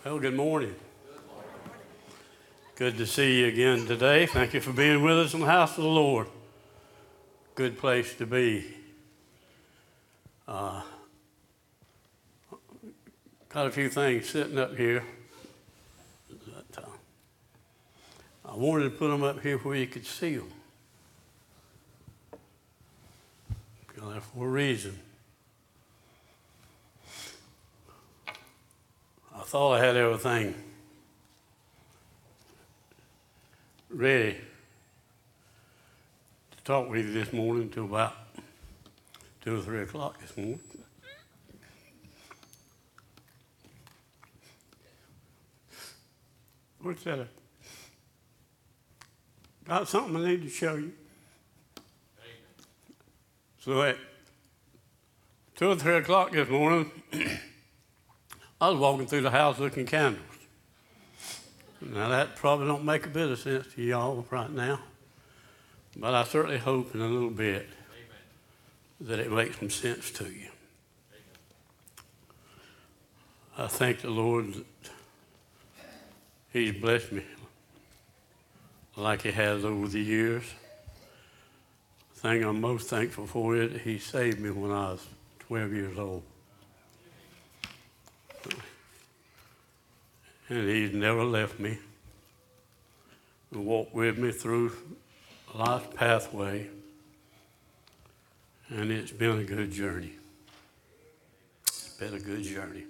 Well, good morning. Good to see you again today. Thank you for being with us in the house of the Lord. Good place to be. Got a few things sitting up here. I wanted to put them up here where you could see them. For a reason. I thought I had everything ready to talk with you this morning until about 2 or 3 o'clock this morning. What's that? Got something I need to show you. So at 2 or 3 o'clock this morning, I was walking through the house looking candles. Now that probably don't make a bit of sense to y'all right now, but I certainly hope in a little bit that it makes some sense to you. I thank the Lord that He's blessed me like He has over the years. The thing I'm most thankful for is that He saved me when I was 12 years old. And He's never left me and walked with me through life's pathway. And it's been a good journey. It's been a good journey.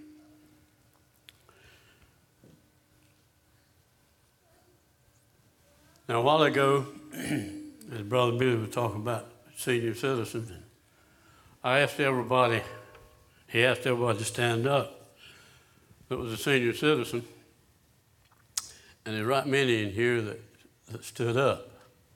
Now, a while ago, as Brother Billy was talking about senior citizens, I asked everybody, he asked everybody to stand up that was a senior citizen. And there's right many in here that stood up.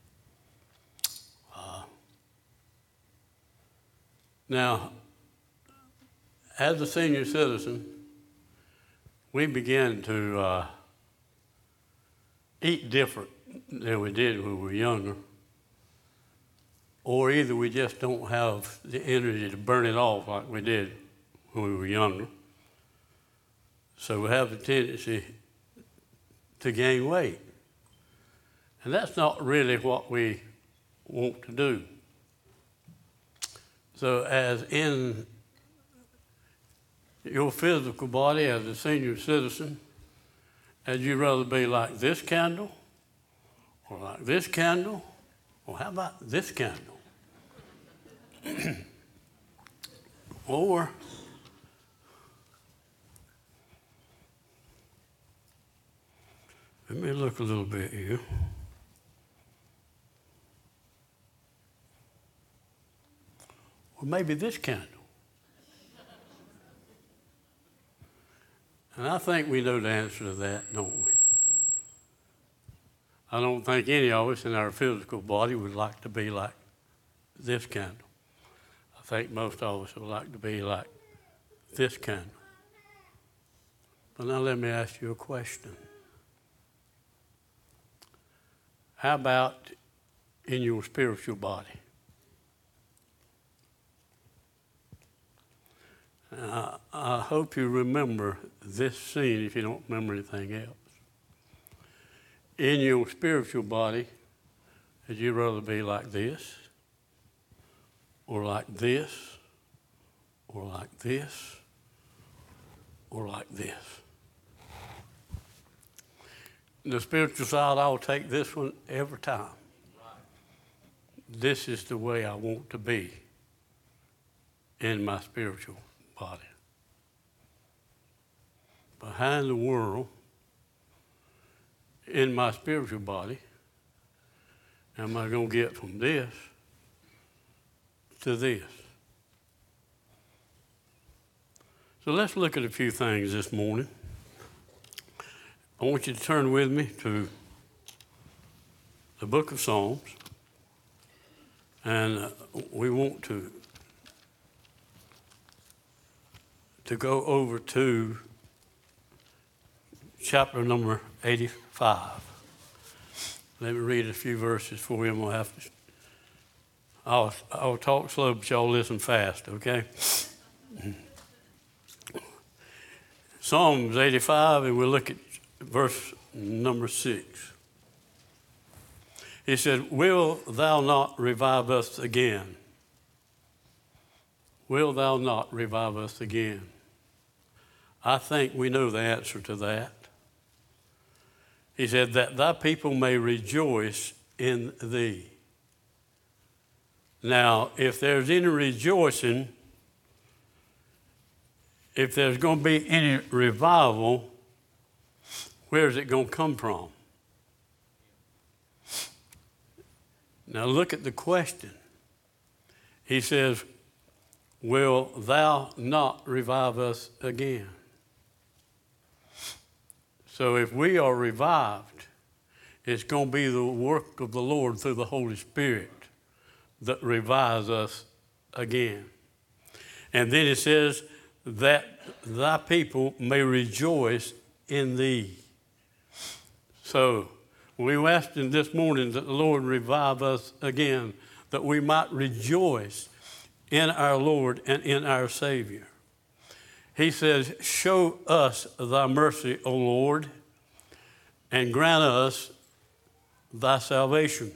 Now, as a senior citizen, we began to eat different than we did when we were younger. Or either we just don't have the energy to burn it off like we did when we were younger. So we have a tendency to gain weight. And that's not really what we want to do. So as in your physical body as a senior citizen, as you rather be like this candle, or like this candle, or how about this candle? Or let me look a little bit here. Or maybe this candle. And I think we know the answer to that, don't we? I don't think any of us in our physical body would like to be like this candle. I think most of us would like to be like this candle. But now let me ask you a question. How about in your spiritual body? I hope you remember this scene if you don't remember anything else. In your spiritual body, would you rather be like this, or like this, or like this, or like this? The spiritual side, I'll take this one every time. This is the way I want to be in my spiritual body. Behind the world, in my spiritual body, am I going to get from this to this? So let's look at a few things this morning. I want you to turn with me to the book of Psalms, and we want to go over to chapter number 85. Let me read a few verses for you, and we'll have to. I'll talk slow, but y'all listen fast, okay? Psalms 85, and we'll look at verse number 6. He said, will thou not revive us again? Will thou not revive us again? I think we know the answer to that. He said, that thy people may rejoice in thee. Now, if there's any rejoicing, if there's going to be any revival, where's it going to come from? Now look at the question. He says, will thou not revive us again? So if we are revived, it's going to be the work of the Lord through the Holy Spirit that revives us again. And then it says that thy people may rejoice in thee. So we asked him this morning that the Lord revive us again, that we might rejoice in our Lord and in our Savior. He says, show us thy mercy, O Lord, and grant us thy salvation.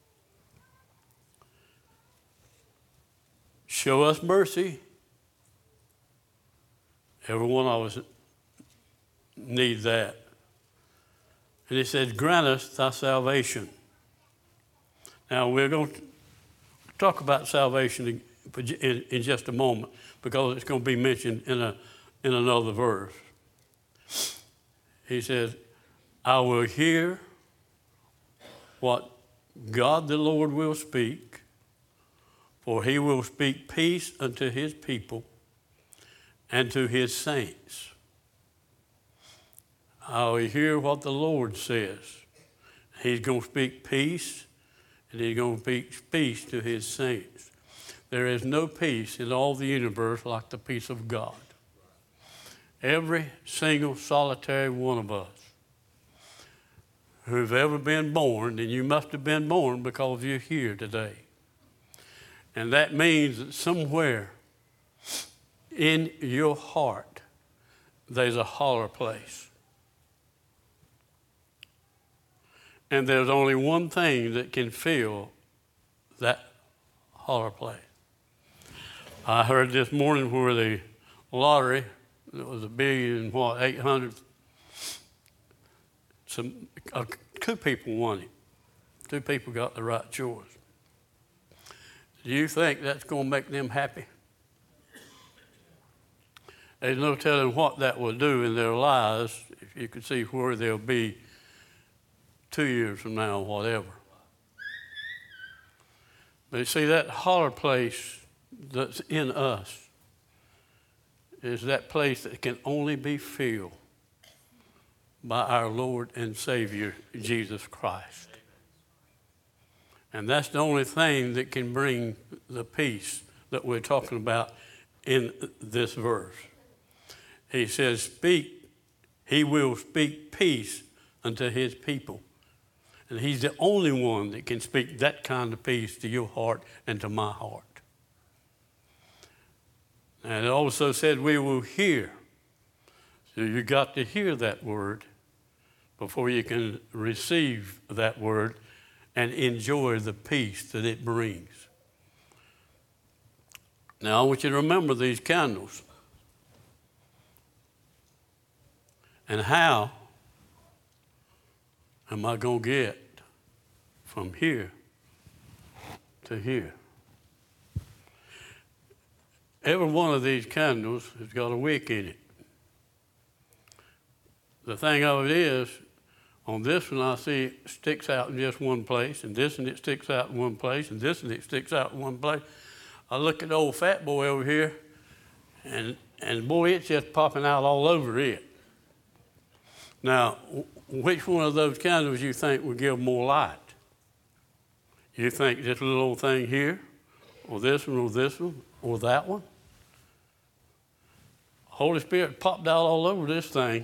Show us mercy. Every one of us needs that. And he said, grant us thy salvation. Now, we're going to talk about salvation in just a moment, because it's going to be mentioned in another verse. He says, I will hear what God the Lord will speak, for he will speak peace unto his people and to his saints. I will hear what the Lord says. He's going to speak peace, and he's going to speak peace to his saints. There is no peace in all the universe like the peace of God. Every single solitary one of us who've ever been born, and you must have been born because you're here today. And that means that somewhere in your heart, there's a holler place. And there's only one thing that can fill that holler place. I heard this morning where the lottery, it was $1,800,000,000. Two people won it. Two people got the right choice. Do you think that's going to make them happy? There's no telling what that will do in their lives, if you could see where they'll be 2 years from now, whatever. But you see, that holler place that's in us is that place that can only be filled by our Lord and Savior, Jesus Christ. And that's the only thing that can bring the peace that we're talking about in this verse. He says, he will speak peace unto his people. And he's the only one that can speak that kind of peace to your heart and to my heart. And it also said we will hear. So you got to hear that word before you can receive that word and enjoy the peace that it brings. Now I want you to remember these candles. And how am I going to get from here to here? Every one of these candles has got a wick in it. The thing of it is, on this one I see it sticks out in just one place, and this one it sticks out in one place, and this one it sticks out in one place. I look at the old fat boy over here, and boy, it's just popping out all over it. Now, which one of those candles you think will give more light? You think this little old thing here, or this one, or that one? Holy Spirit popped out all over this thing,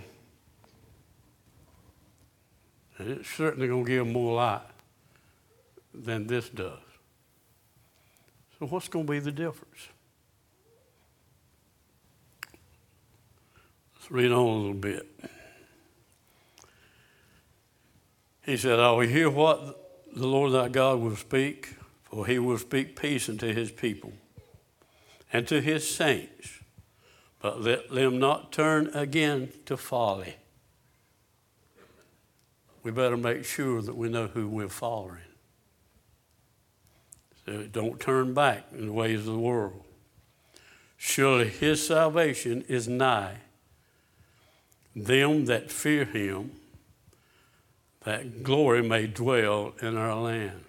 and it's certainly going to give more light than this does. So what's going to be the difference? Let's read on a little bit. He said, I will hear what the Lord thy God will speak, for he will speak peace unto his people and to his saints, but let them not turn again to folly. We better make sure that we know who we're following. So don't turn back in the ways of the world. Surely his salvation is nigh them that fear him, that glory may dwell in our land.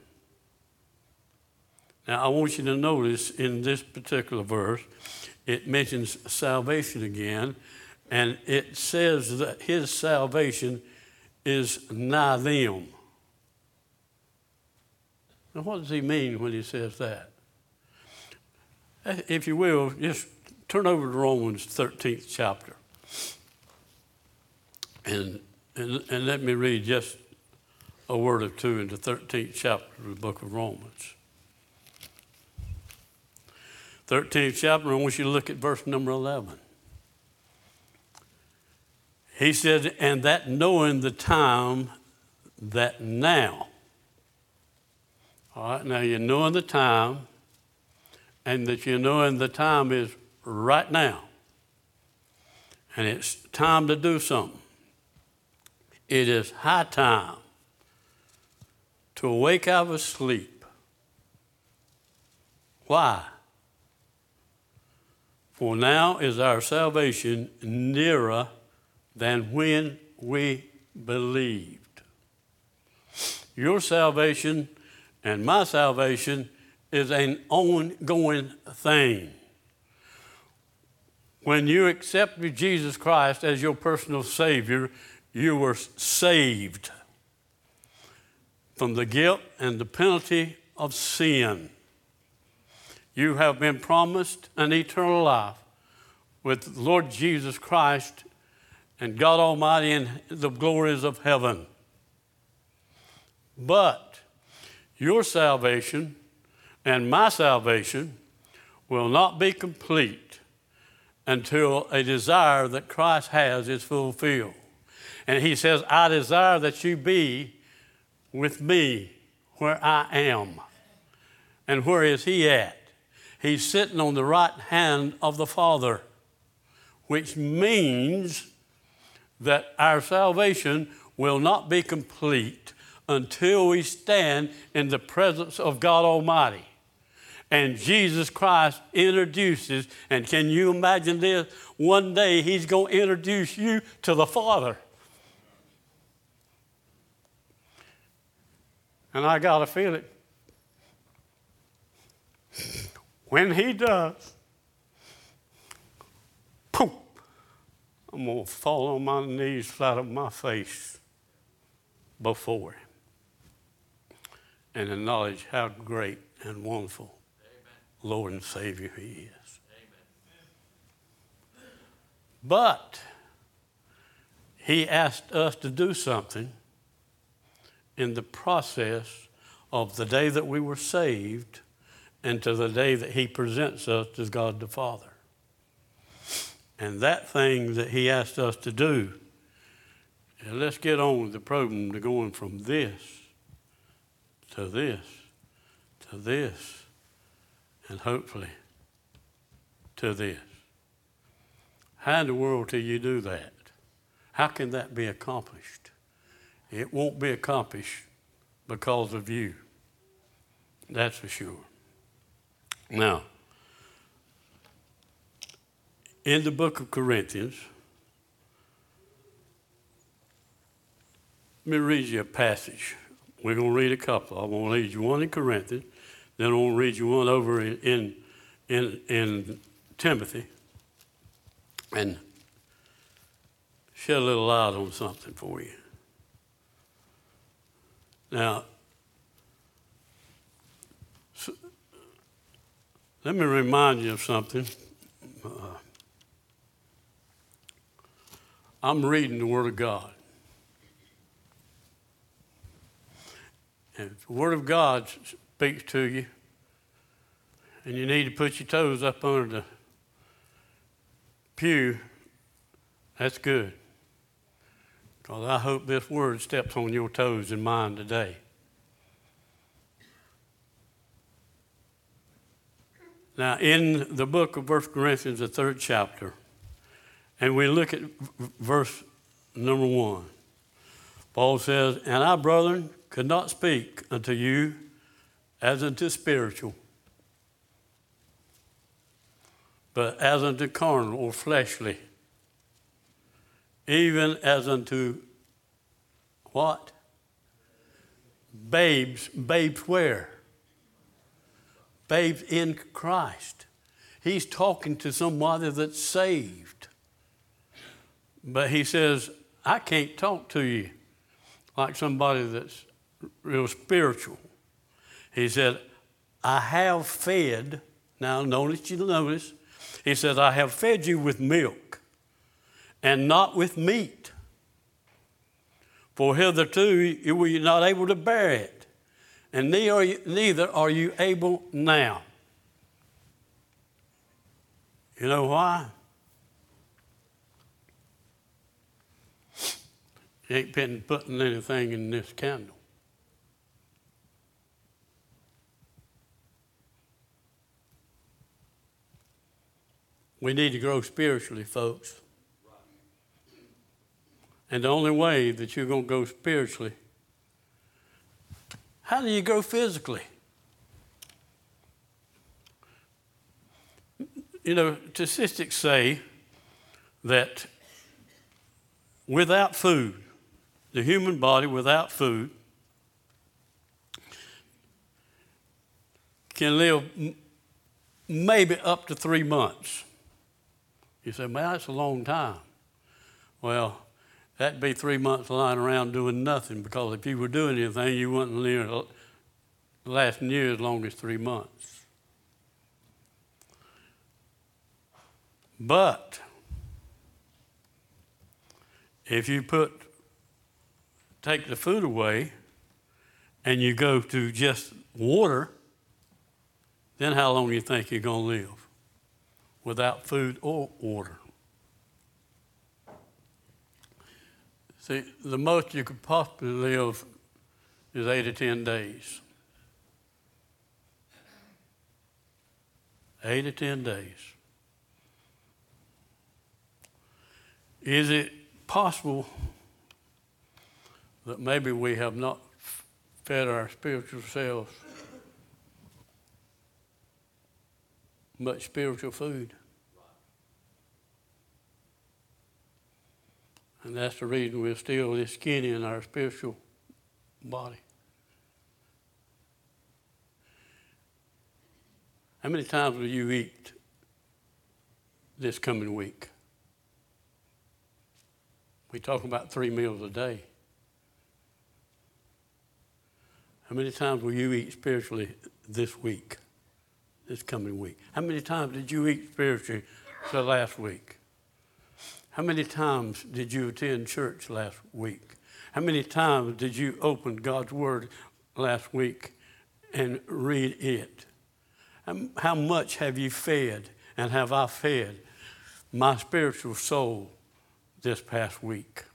Now, I want you to notice in this particular verse, it mentions salvation again, and it says that his salvation is nigh them. Now, what does he mean when he says that? If you will, just turn over to Romans 13th chapter. And let me read just a word or two in the 13th chapter of the book of Romans. 13th chapter, I want you to look at verse number 11. He said, and that knowing the time that now. All right, now you're knowing the time, and that you're knowing the time is right now. And it's time to do something. It is high time to awake out of sleep. Why? For now is our salvation nearer than when we believed. Your salvation and my salvation is an ongoing thing. When you accepted Jesus Christ as your personal Savior, you were saved from the guilt and the penalty of sin. You have been promised an eternal life with Lord Jesus Christ and God Almighty in the glories of heaven. But your salvation and my salvation will not be complete until a desire that Christ has is fulfilled. And he says, I desire that you be with me where I am. And where is he at? He's sitting on the right hand of the Father, which means that our salvation will not be complete until we stand in the presence of God Almighty. And Jesus Christ introduces, and can you imagine this? One day he's going to introduce you to the Father. And I got to feel it. When he does, poof, I'm going to fall on my knees flat on my face before him and acknowledge how great and wonderful Amen. Lord and Savior he is. Amen. But he asked us to do something in the process of the day that we were saved and to the day that he presents us as God the Father. And that thing that he asked us to do, and let's get on with the program to going from this to this to this and hopefully to this. How in the world do you do that? How can that be accomplished? It won't be accomplished because of you. That's for sure. Now, in the book of Corinthians, let me read you a passage. We're going to read a couple. I'm going to read you one in Corinthians, then I'm going to read you one over in Timothy, and shed a little light on something for you. Now, let me remind you of something. I'm reading the Word of God. And if the Word of God speaks to you, and you need to put your toes up under the pew That's good. Because I hope this word steps on your toes and mine today. Now, in the book of 1 Corinthians, the 3rd chapter, and we look at verse number 1. Paul says, "And I, brethren, could not speak unto you as unto spiritual, but as unto carnal or fleshly, even as unto" what? Babes. Babes where? Babes in Christ. He's talking to somebody that's saved. But he says, I can't talk to you like somebody that's real spiritual. He said, I have fed. Now notice, he says, I have fed you with milk and not with meat. For hitherto you were not able to bear it, and neither are you able now. You know why? You ain't been putting anything in this candle. We need to grow spiritually, folks. And the only way that you're going to go spiritually, how do you grow physically? You know, statistics say that without food, the human body without food can live maybe up to 3 months. You say, man, that's a long time. Well, that'd be 3 months lying around doing nothing, because if you were doing anything, you wouldn't live lasting year as long as 3 months. But if you take the food away and you go to just water, then how long do you think you're going to live without food or water? See, the most you could possibly live is 8 to 10 days. 8 to 10 days. Is it possible that maybe we have not fed our spiritual selves much spiritual food? And that's the reason we're still this skinny in our spiritual body. How many times will you eat this coming week? We're talking about 3 meals a day. How many times will you eat spiritually this week, this coming week? How many times did you eat spiritually the last week? How many times did you attend church last week? How many times did you open God's Word last week and read it? How much have you fed, and have I fed my spiritual soul this past week?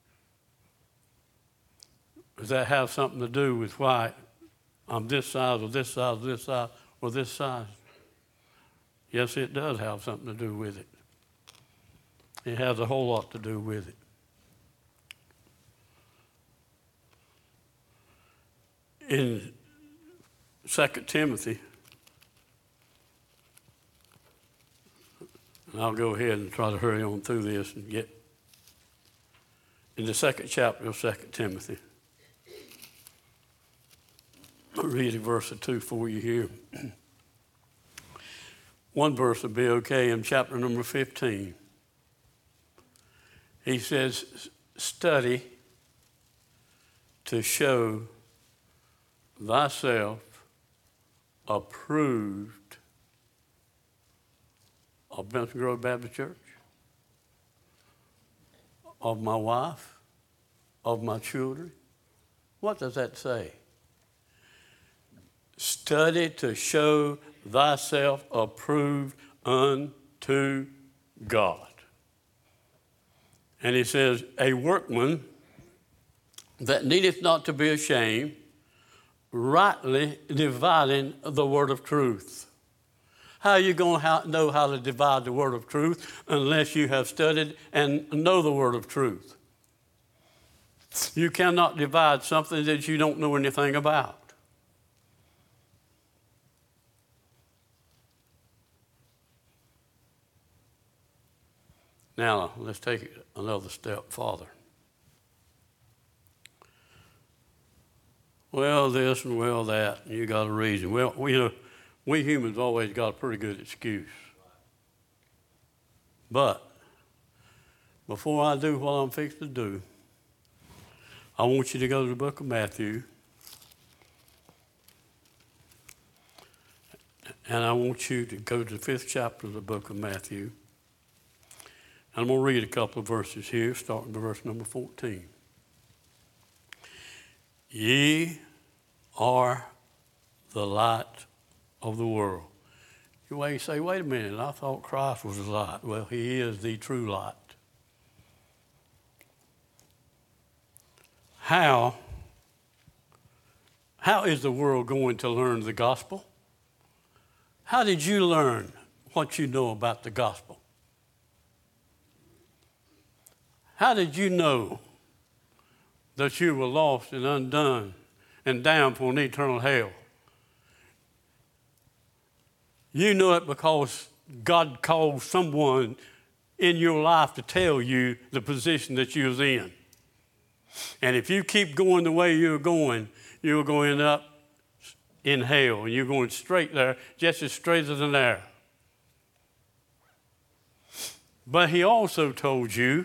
Does that have something to do with why I'm this size or this size or this size or this size? Yes, it does have something to do with it. It has a whole lot to do with it. In 2 Timothy, and I'll go ahead and try to hurry on through this and get in the 2nd chapter of 2 Timothy. I'll read a verse or two for you here. One verse would be okay in chapter number 15. He says, study to show thyself approved of Benson Grove Baptist Church, of my wife, of my children. What does that say? Study to show thyself approved unto God. And he says, a workman that needeth not to be ashamed, rightly dividing the word of truth. How are you going to know how to divide the word of truth unless you have studied and know the word of truth? You cannot divide something that you don't know anything about. Now, let's take it another step farther. Well, this and well, that, and you got a reason. Well, we humans always got a pretty good excuse. But before I do what I'm fixing to do, I want you to go to the book of Matthew. And I want you to go to the 5th chapter of the book of Matthew. And I'm going to read a couple of verses here, starting with verse number 14. Ye are the light of the world. You may say, wait a minute, I thought Christ was the light. Well, he is the true light. How is the world going to learn the gospel? How did you learn what you know about the gospel? How did you know that you were lost and undone and damned for an eternal hell? You know it because God called someone in your life to tell you the position that you was in. And if you keep going the way you're going to end up in hell. And you're going straight there, just as straight as an arrow. But he also told you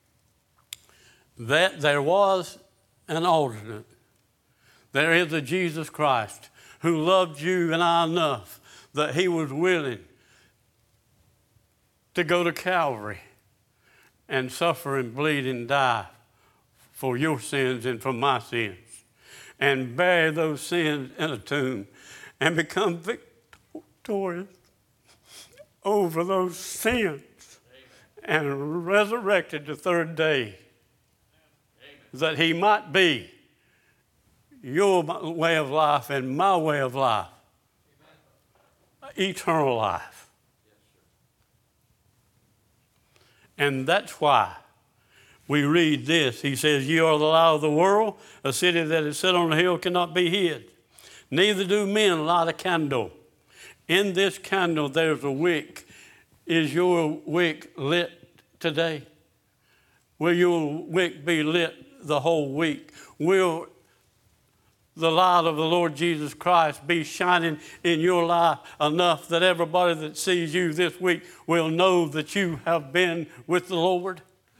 that there was an alternate. There is a Jesus Christ who loved you and I enough that he was willing to go to Calvary and suffer and bleed and die for your sins and for my sins, and bury those sins in a tomb and become victorious over those sins. Amen. And resurrected the third day. Amen. That he might be your way of life and my way of life. Amen. Eternal life. Yes, and that's why we read this. He says, "You are the light of the world. A city that is set on a hill cannot be hid. Neither do men light a candle. In this candle there's a wick. Is your wick lit today? Will your wick be lit the whole week? Will the light of the Lord Jesus Christ be shining in your life enough that everybody that sees you this week will know that you have been with the Lord?"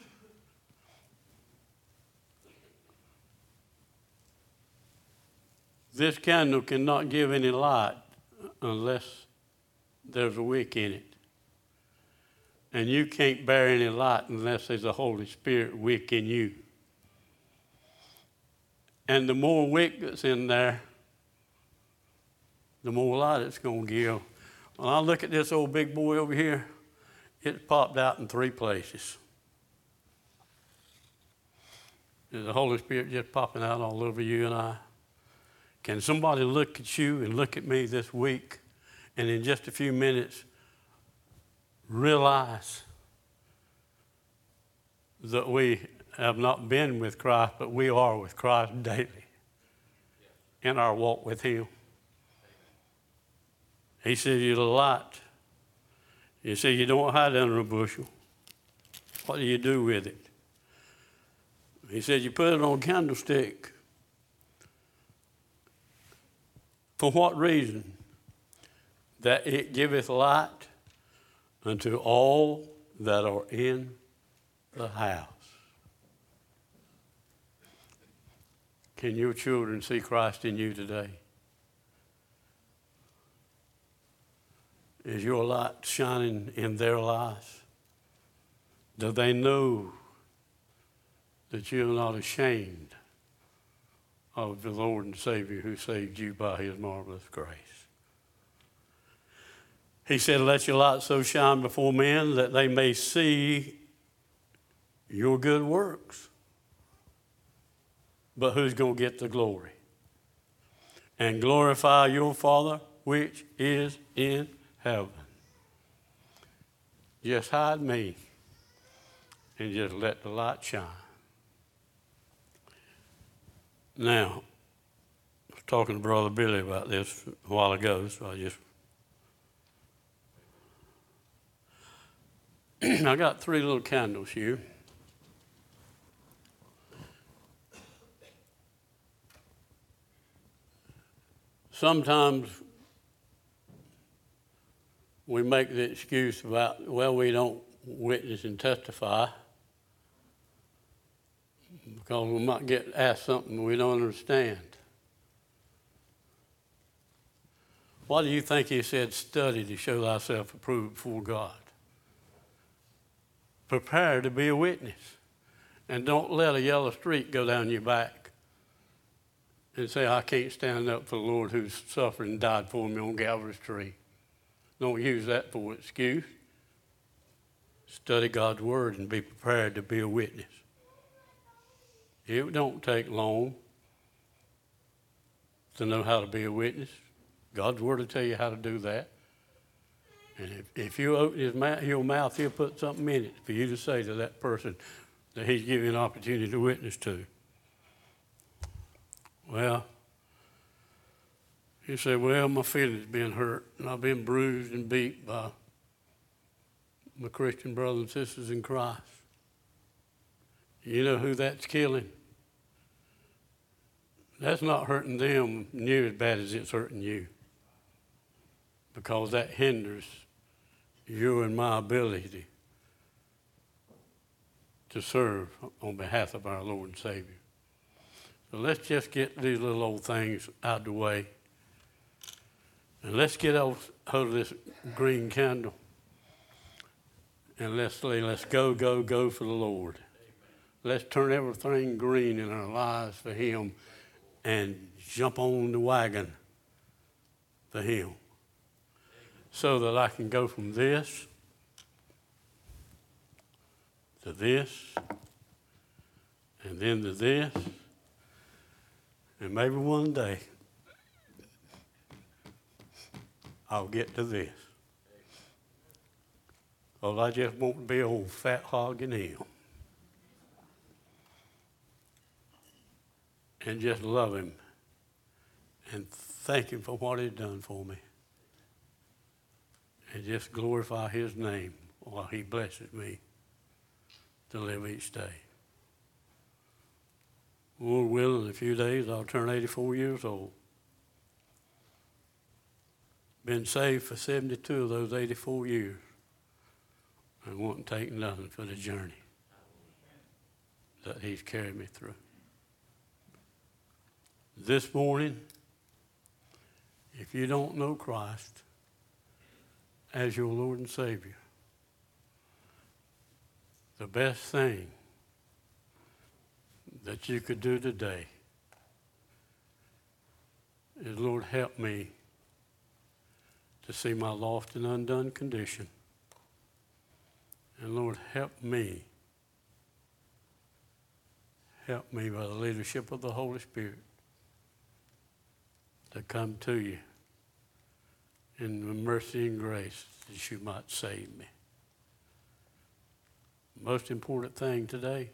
This candle cannot give any light unless there's a wick in it. And you can't bear any light unless there's a Holy Spirit wick in you. And the more wick that's in there, the more light it's going to give. When I look at this old big boy over here, it's popped out in 3 places. There's the Holy Spirit just popping out all over you and I. Can somebody look at you and look at me this week and in just a few minutes realize that we have not been with Christ, but we are with Christ daily in our walk with him? He says you're the light. He says you don't hide under a bushel. What do you do with it? He says you put it on a candlestick. For what reason? That it giveth light unto all that are in the house. Can your children see Christ in you today? Is your light shining in their lives? Do they know that you're not ashamed of the Lord and Savior who saved you by his marvelous grace? He said, "Let your light so shine before men that they may see your good works. But who's going to get the glory? And glorify your Father which is in heaven. Just hide me and just let the light shine. Now, I was talking to Brother Billy about this a while ago, so I got 3 little candles here. Sometimes we make the excuse about, well, we don't witness and testify because we might get asked something we don't understand. Why do you think he said, study to show thyself approved before God? Prepare to be a witness. And don't let a yellow streak go down your back and say, I can't stand up for the Lord who's suffered and died for me on Calvary's tree. Don't use that for an excuse. Study God's word and be prepared to be a witness. It don't take long to know how to be a witness. God's word will tell you how to do that. And if you open your mouth, he'll put something in it for you to say to that person that he's giving you an opportunity to witness to. Well, he said, well, my feelings been hurt, and I've been bruised and beat by my Christian brothers and sisters in Christ. You know who that's killing? That's not hurting them near as bad as it's hurting you, because that hinders your and my ability to serve on behalf of our Lord and Savior. So let's just get these little old things out of the way. And let's get hold of this green candle. And let's say, let's go, go, go for the Lord. Let's turn everything green in our lives for him and jump on the wagon for him. So that I can go from this to this and then to this. And maybe one day I'll get to this. Well, I just want to be old fat hog in him. And just love him and thank him for what he's done for me. And just glorify his name while he blesses me to live each day. Lord willing, in a few days I'll turn 84 years old. Been saved for 72 of those 84 years. I won't take nothing for the journey that he's carried me through. This morning, if you don't know Christ as your Lord and Savior, the best thing that you could do today is, Lord, help me to see my lost and undone condition. And Lord, help me by the leadership of the Holy Spirit to come to you in the mercy and grace that you might save me. Most important thing today,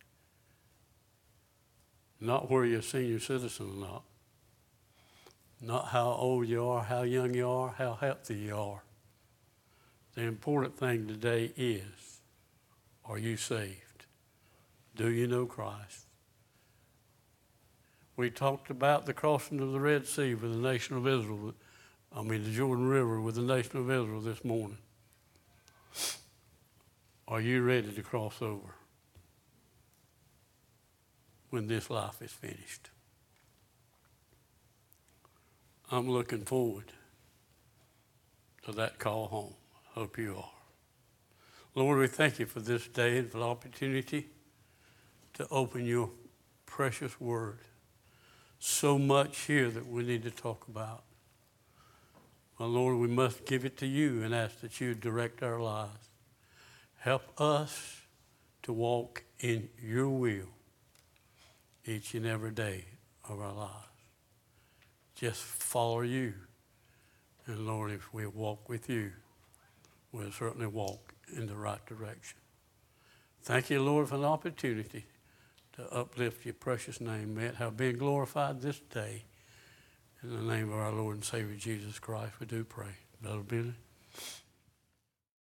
not where you're a senior citizen or not. Not how old you are, how young you are, how healthy you are. The important thing today is, are you saved? Do you know Christ? We talked about the crossing of the Red Sea with the nation of Israel, the Jordan River with the nation of Israel this morning. Are you ready to cross over when this life is finished? I'm looking forward to that call home. Hope you are. Lord, we thank you for this day and for the opportunity to open your precious word. So much here that we need to talk about. Well, Lord, we must give it to you and ask that you direct our lives. Help us to walk in your will each and every day of our lives. Just follow you. And Lord, if we walk with you, we'll certainly walk in the right direction. Thank you, Lord, for the opportunity to uplift your precious name. May it have been glorified this day. In the name of our Lord and Savior Jesus Christ, we do pray. Brother Billy.